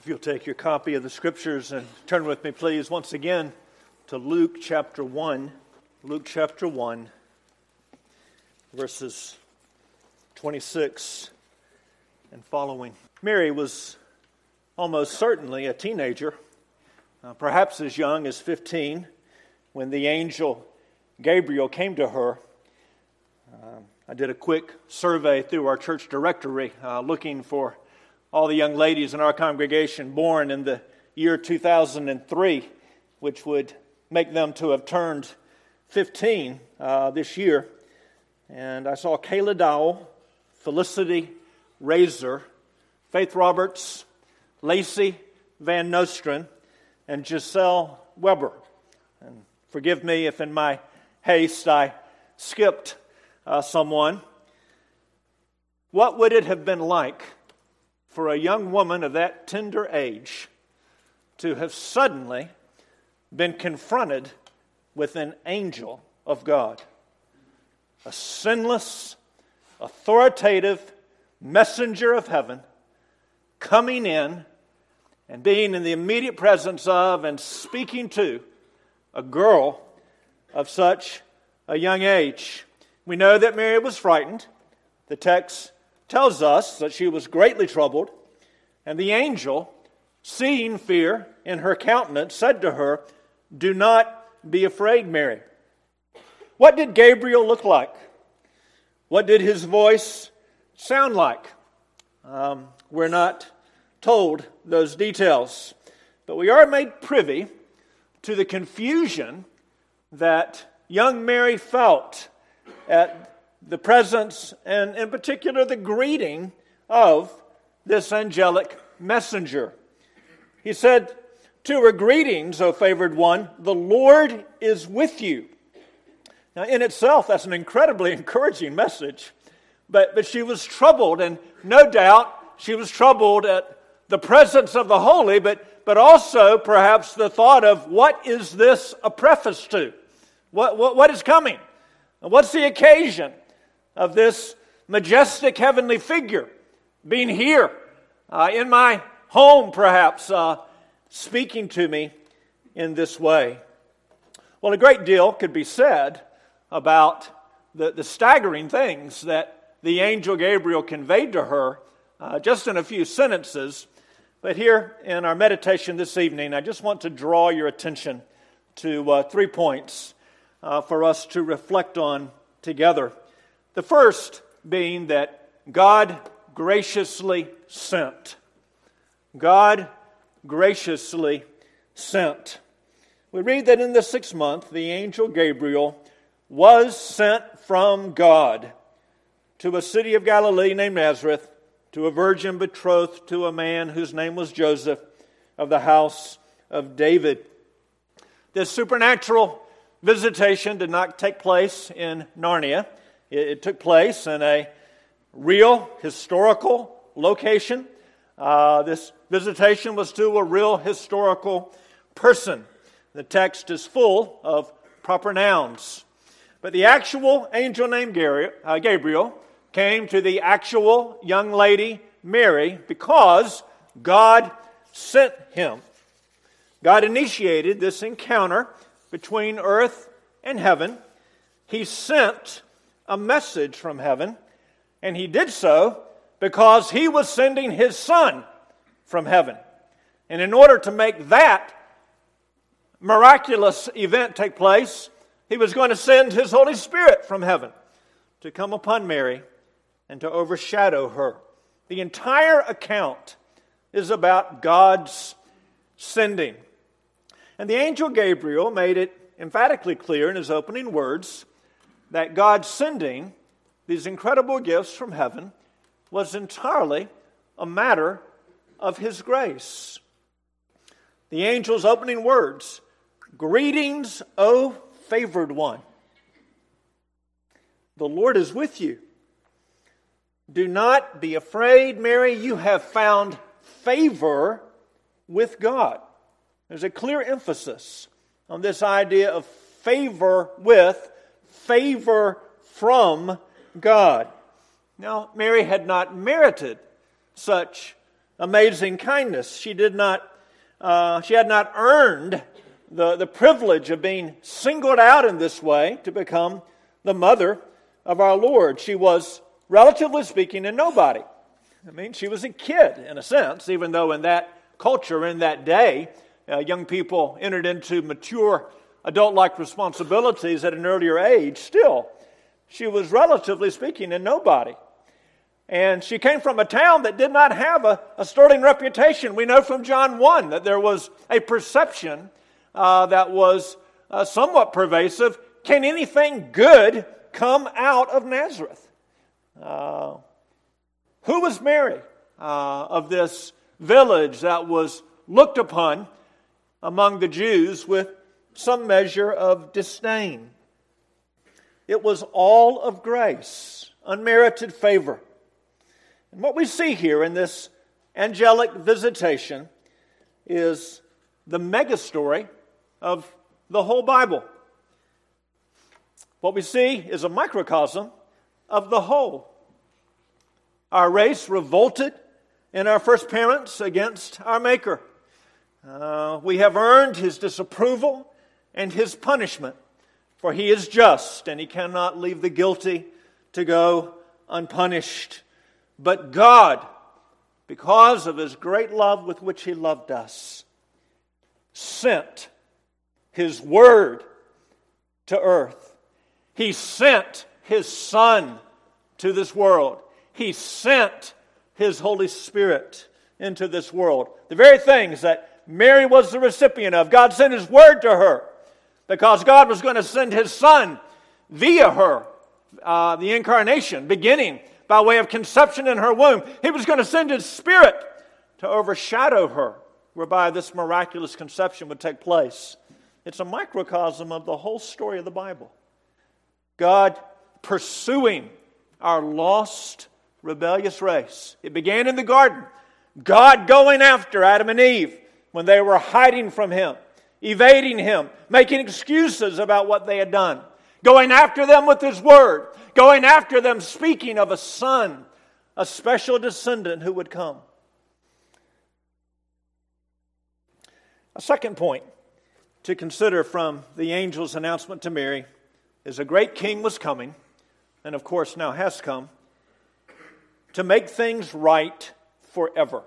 If you'll take your copy of the Scriptures and turn with me, please, once again to Luke chapter 1. Luke chapter 1, verses 26 and following. Mary was almost certainly a teenager, perhaps as young as 15, when the angel Gabriel came to her. I did a quick survey through our church directory looking for all the young ladies in our congregation born in the year 2003, which would make them to have turned 15 this year. And I saw Kayla Dowell, Felicity Razor, Faith Roberts, Lacey Van Nostren, and Giselle Weber. And forgive me if in my haste I skipped someone. What would it have been like for a young woman of that tender age to have suddenly been confronted with an angel of God? A sinless, authoritative messenger of heaven coming in and being in the immediate presence of and speaking to a girl of such a young age. We know that Mary was frightened. The text tells us that she was greatly troubled, and the angel, seeing fear in her countenance, said to her, "Do not be afraid, Mary." What did Gabriel look like? What did his voice sound like? We're not told those details, but we are made privy to the confusion that young Mary felt at the presence, and in particular the greeting of this angelic messenger. He said to her, "Greetings, O favored one, the Lord is with you." Now in itself, that's an incredibly encouraging message, but she was troubled, and no doubt she was troubled at the presence of the holy, but also perhaps the thought of, what is this a preface to? What is coming? What's the occasion of this majestic heavenly figure being here in my home, perhaps, speaking to me in this way? Well, a great deal could be said about the staggering things that the angel Gabriel conveyed to her just in a few sentences. But here in our meditation this evening, I just want to draw your attention to 3 points for us to reflect on together. The first being that God graciously sent. God graciously sent. We read that in the 6th month, the angel Gabriel was sent from God to a city of Galilee named Nazareth, to a virgin betrothed to a man whose name was Joseph, of the house of David. This supernatural visitation did not take place in Narnia. It took place in a real historical location. This visitation was to a real historical person. The text is full of proper nouns. But the actual angel named Gabriel came to the actual young lady Mary because God sent him. God initiated this encounter between earth and heaven. He sent a message from heaven, and he did so because he was sending his Son from heaven. And in order to make that miraculous event take place, he was going to send his Holy Spirit from heaven to come upon Mary and to overshadow her. The entire account is about God's sending. And the angel Gabriel made it emphatically clear in his opening words that God's sending these incredible gifts from heaven was entirely a matter of his grace. The angel's opening words, "Greetings, O favored one. The Lord is with you. Do not be afraid, Mary. You have found favor with God." There's a clear emphasis on this idea of favor with, favor from God. Now, Mary had not merited such amazing kindness. She had not earned the privilege of being singled out in this way to become the mother of our Lord. She was, relatively speaking, a nobody. I mean, she was a kid in a sense, even though in that culture, in that day, young people entered into mature adult-like responsibilities at an earlier age. Still, she was, relatively speaking, a nobody. And she came from a town that did not have a sterling reputation. We know from John 1 that there was a perception that was somewhat pervasive. Can anything good come out of Nazareth? Who was Mary of this village that was looked upon among the Jews with some measure of disdain? It was all of grace, unmerited favor. And what we see here in this angelic visitation is the megastory of the whole Bible. What we see is a microcosm of the whole. Our race revolted in our first parents against our Maker. We have earned His disapproval and His punishment, for He is just and He cannot leave the guilty to go unpunished. But God, because of His great love with which He loved us, sent His Word to earth. He sent His Son to this world. He sent His Holy Spirit into this world. The very things that Mary was the recipient of, God sent His Word to her because God was going to send His Son via her, the incarnation, beginning by way of conception in her womb. He was going to send His Spirit to overshadow her, whereby this miraculous conception would take place. It's a microcosm of the whole story of the Bible. God pursuing our lost, rebellious race. It began in the garden. God going after Adam and Eve when they were hiding from Him, evading Him, making excuses about what they had done. Going after them with His Word. Going after them speaking of a Son, a special descendant who would come. A second point to consider from the angel's announcement to Mary is a great king was coming, and of course now has come, to make things right forever.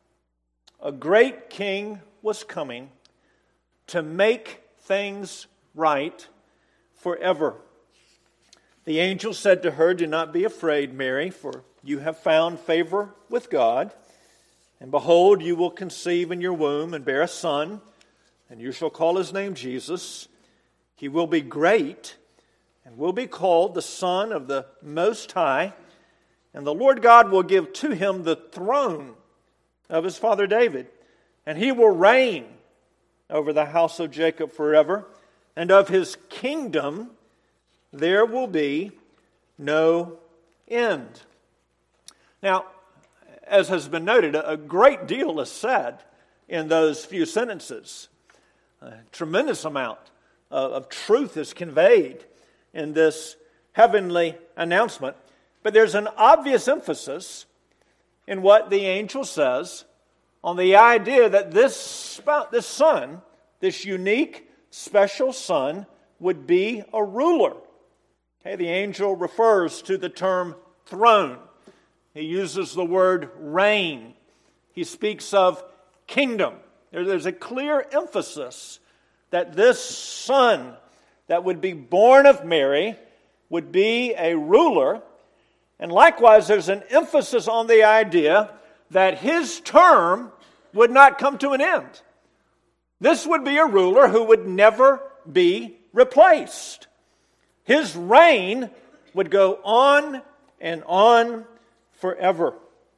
A great king was coming to make things right forever. The angel said to her, "Do not be afraid, Mary, for you have found favor with God. And behold, you will conceive in your womb and bear a son, and you shall call his name Jesus. He will be great and will be called the Son of the Most High. And the Lord God will give to him the throne of his father David. And he will reign over the house of Jacob forever. And of his kingdom there will be no end." Now, as has been noted, a great deal is said in those few sentences. A tremendous amount of truth is conveyed in this heavenly announcement. But there's an obvious emphasis in what the angel says on the idea that this son, this unique, special son, would be a ruler. Okay, the angel refers to the term throne. He uses the word reign. He speaks of kingdom. There's a clear emphasis that this son that would be born of Mary would be a ruler. And likewise, there's an emphasis on the idea that his term would not come to an end. This would be a ruler who would never be replaced. His reign would go on and on forever.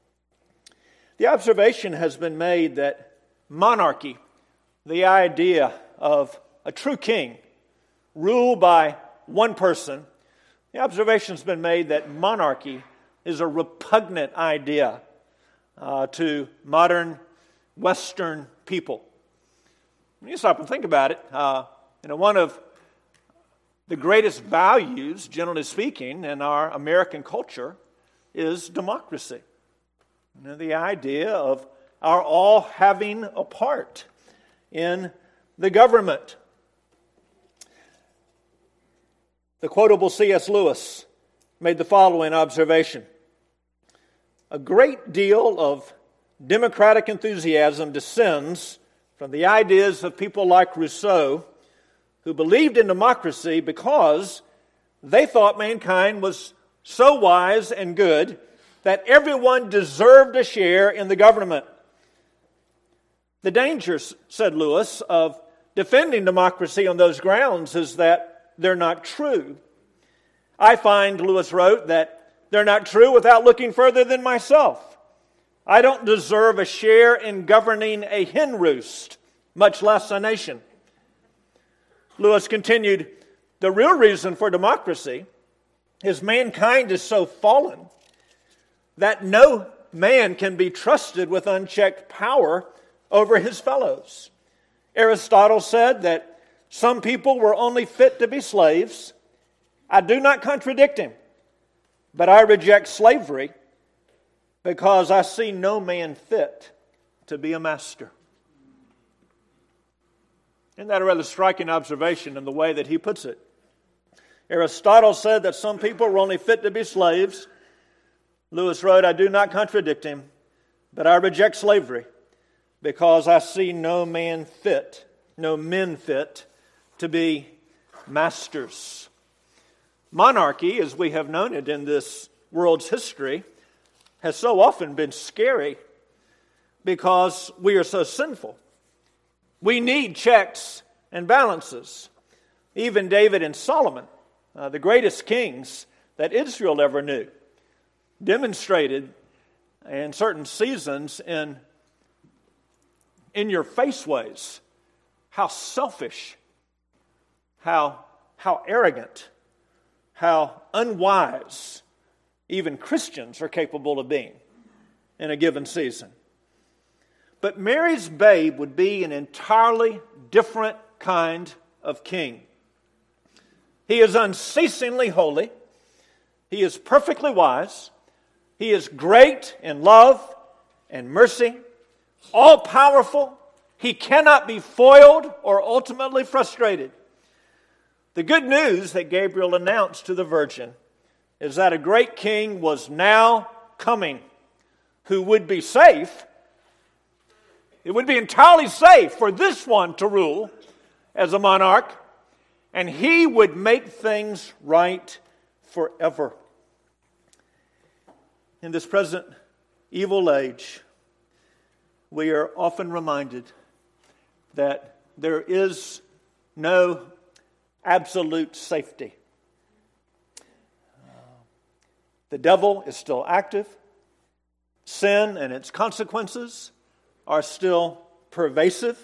The observation has been made that monarchy, the idea of a true king, ruled by one person, the observation has been made that monarchy is a repugnant idea to modern Western people. When you stop and think about it, one of the greatest values, generally speaking, in our American culture is democracy. The idea of are all having a part in the government. The quotable C.S. Lewis made the following observation: a great deal of democratic enthusiasm descends from the ideas of people like Rousseau, who believed in democracy because they thought mankind was so wise and good that everyone deserved a share in the government. The danger, said Lewis, of defending democracy on those grounds is that they're not true. I find, Lewis wrote, that they're not true without looking further than myself. I don't deserve a share in governing a hen roost, much less a nation. Lewis continued, the real reason for democracy is mankind is so fallen that no man can be trusted with unchecked power over his fellows. Aristotle said that some people were only fit to be slaves. I do not contradict him, but I reject slavery because I see no man fit to be a master. Isn't that a rather striking observation in the way that he puts it? Aristotle said that some people were only fit to be slaves. Lewis wrote, I do not contradict him, but I reject slavery because I see no men fit to be masters. Monarchy, as we have known it in this world's history, has so often been scary because we are so sinful. We need checks and balances. Even David and Solomon, the greatest kings that Israel ever knew, demonstrated in certain seasons in your face ways how selfish, how arrogant, how unwise even Christians are capable of being in a given season. But Mary's babe would be an entirely different kind of king. He is unceasingly holy. He is perfectly wise. He is great in love and mercy, all-powerful. He cannot be foiled or ultimately frustrated. The good news that Gabriel announced to the virgin is that a great king was now coming who would be safe. It would be entirely safe for this one to rule as a monarch, and he would make things right forever. In this present evil age, we are often reminded that there is no absolute safety. The devil is still active. Sin and its consequences are still pervasive.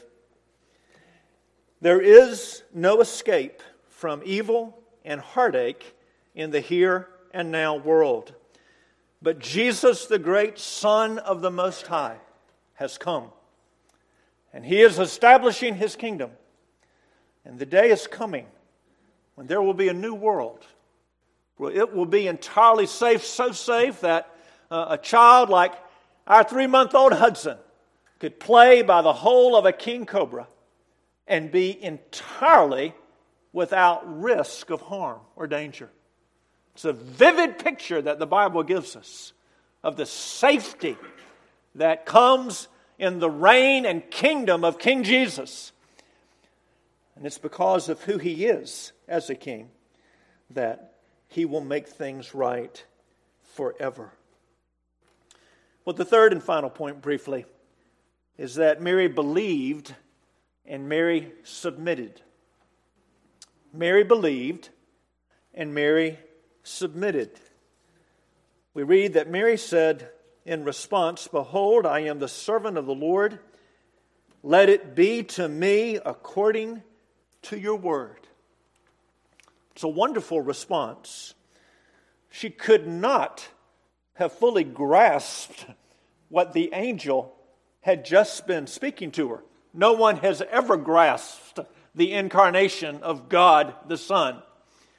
There is no escape from evil and heartache in the here and now world. But Jesus, the great Son of the Most High, has come. And He is establishing His kingdom. And the day is coming when there will be a new world. Where it will be entirely safe, so safe that a child like our 3-month-old Hudson could play by the hole of a king cobra and be entirely without risk of harm or danger. It's a vivid picture that the Bible gives us of the safety that comes in the reign and kingdom of King Jesus. And it's because of who He is as a king that He will make things right forever. Well, the third and final point, briefly, is that Mary believed and Mary submitted. Mary believed and Mary submitted. We read that Mary said in response, "Behold, I am the servant of the Lord. Let it be to me according to your word." It's a wonderful response. She could not have fully grasped what the angel had just been speaking to her. No one has ever grasped the incarnation of God the Son.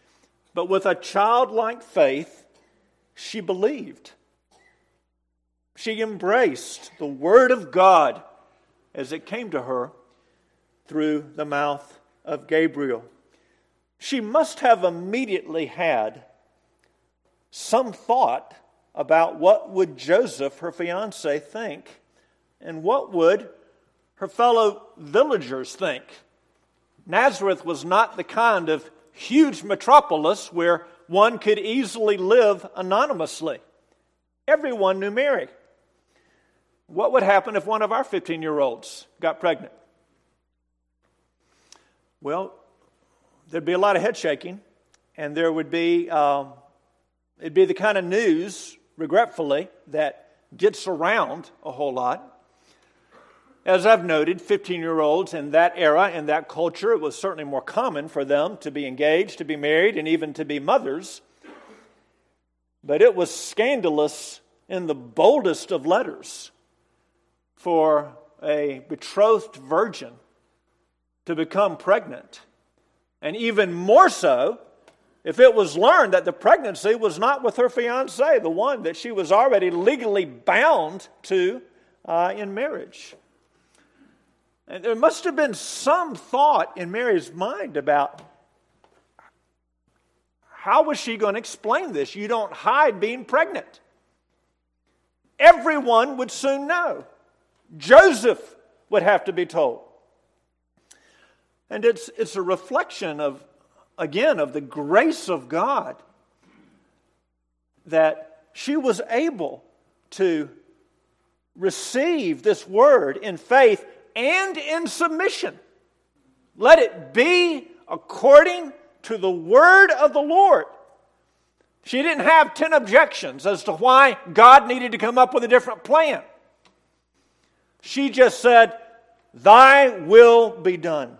But with a childlike faith, she believed. She embraced the Word of God as it came to her through the mouth of Gabriel. She must have immediately had some thought about what would Joseph, her fiancé, think, and what would her fellow villagers think. Nazareth was not the kind of huge metropolis where one could easily live anonymously. Everyone knew Mary. What would happen if one of our 15-year-olds got pregnant? Well, there'd be a lot of head shaking, and there would be, it'd be the kind of news, regretfully, that gets around a whole lot. As I've noted, 15-year-olds in that era, in that culture, it was certainly more common for them to be engaged, to be married, and even to be mothers. But it was scandalous in the boldest of letters for a betrothed virgin to become pregnant. And even more so if it was learned that the pregnancy was not with her fiancé, the one that she was already legally bound to in marriage. And there must have been some thought in Mary's mind about how was she going to explain this? You don't hide being pregnant. Everyone would soon know. Joseph would have to be told. And it's a reflection of, again, of the grace of God that she was able to receive this word in faith and in submission. Let it be according to the word of the Lord. She didn't have 10 objections as to why God needed to come up with a different plan. She just said, "Thy will be done."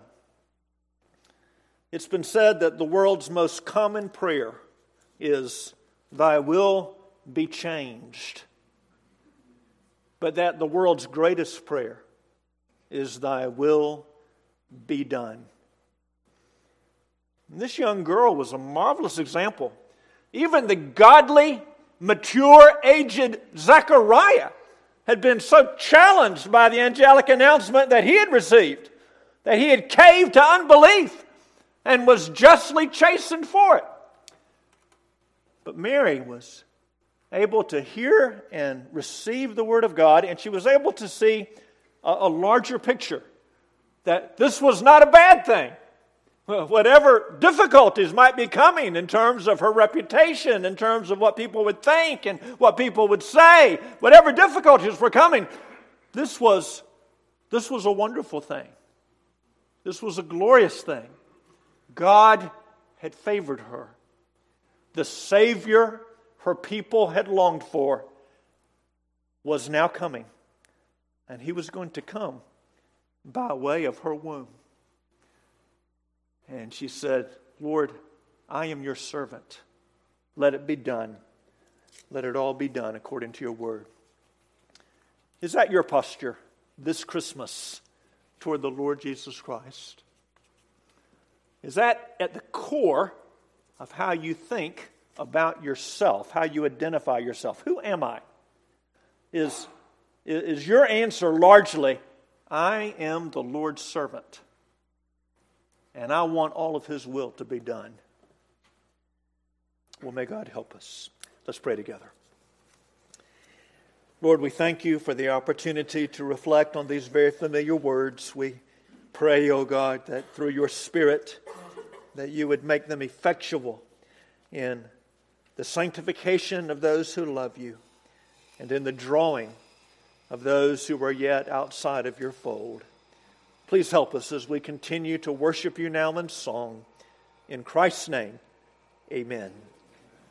It's been said that the world's most common prayer is, "Thy will be changed." But that the world's greatest prayer is, "Thy will be done." And this young girl was a marvelous example. Even the godly, mature, aged Zechariah had been so challenged by the angelic announcement that he had received, that he had caved to unbelief and was justly chastened for it. But Mary was able to hear and receive the word of God, and she was able to see a larger picture, that this was not a bad thing. Whatever difficulties might be coming in terms of her reputation, in terms of what people would think and what people would say, whatever difficulties were coming, this was a wonderful thing. This was a glorious thing. God had favored her. The Savior her people had longed for was now coming. And He was going to come by way of her womb. And she said, "Lord, I am your servant. Let it be done. Let it all be done according to your word." Is that your posture this Christmas toward the Lord Jesus Christ? Is that at the core of how you think about yourself, how you identify yourself? Who am I? Is your answer largely, "I am the Lord's servant, and I want all of His will to be done"? Well, may God help us. Let's pray together. Lord, we thank you for the opportunity to reflect on these very familiar words. We pray, O God, that through your Spirit, that you would make them effectual in the sanctification of those who love you and in the drawing of those who are yet outside of your fold. Please help us as we continue to worship you now in song. In Christ's name, amen.